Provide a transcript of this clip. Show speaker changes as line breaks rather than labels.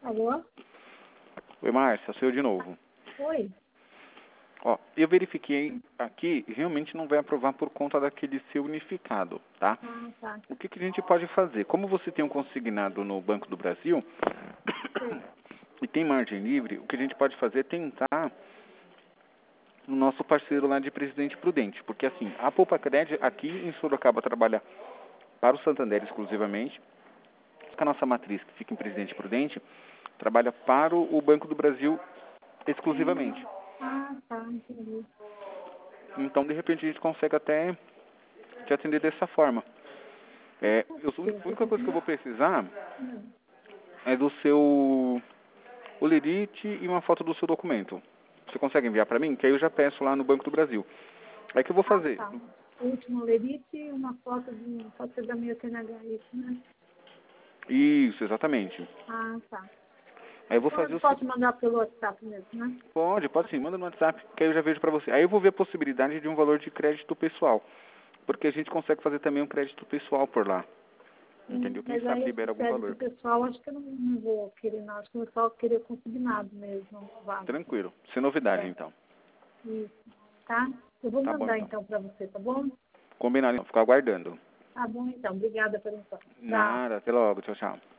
Alô?
Oi, Márcia, sou eu de novo.
Oi.
Ó, eu verifiquei aqui, realmente não vai aprovar por conta daquele seu unificado, tá?
Ah, tá.
O que a gente pode fazer? Como você tem um consignado no Banco do Brasil
Sei.
e tem margem livre, o que a gente pode fazer é tentar no nosso parceiro lá de Presidente Prudente, porque assim, a Poupa Cred aqui em Sorocaba trabalha para o Santander exclusivamente, a nossa matriz que fica em Presidente Prudente trabalha para o Banco do Brasil exclusivamente.
Tá, entendi.
Então, de repente, a gente consegue até te atender dessa forma. A única coisa que eu vou precisar é do seu olerite e uma foto do seu documento. Você consegue enviar para mim? Que aí eu já peço lá no Banco do Brasil. Aí que eu vou fazer?
Tá. O último lerite e uma foto pode ser da minha TNH, isso, né?
Isso, exatamente.
Tá.
Aí eu vou
Então
fazer
eu
o
posso
seguinte.
mandar pelo WhatsApp mesmo, né?
Pode sim, manda no WhatsApp, que aí eu já vejo para você. Aí eu vou ver a possibilidade de um valor de crédito pessoal. Porque a gente consegue fazer também um crédito pessoal por lá. Entendeu? Quem
Mas
sabe
aí esse
libera algum
crédito
valor.
pessoal, acho que eu não vou querer, não. Acho que eu só queria consignado mesmo, vale.
Tranquilo. Sem novidade,
É,
então.
isso. Tá? Eu vou
Tá bom,
mandar
então.
então para você, tá bom?
Combinado, então. Ficar aguardando.
Tá bom então. Obrigada pela informação. Tchau.
Nada, até logo. Tchau, tchau.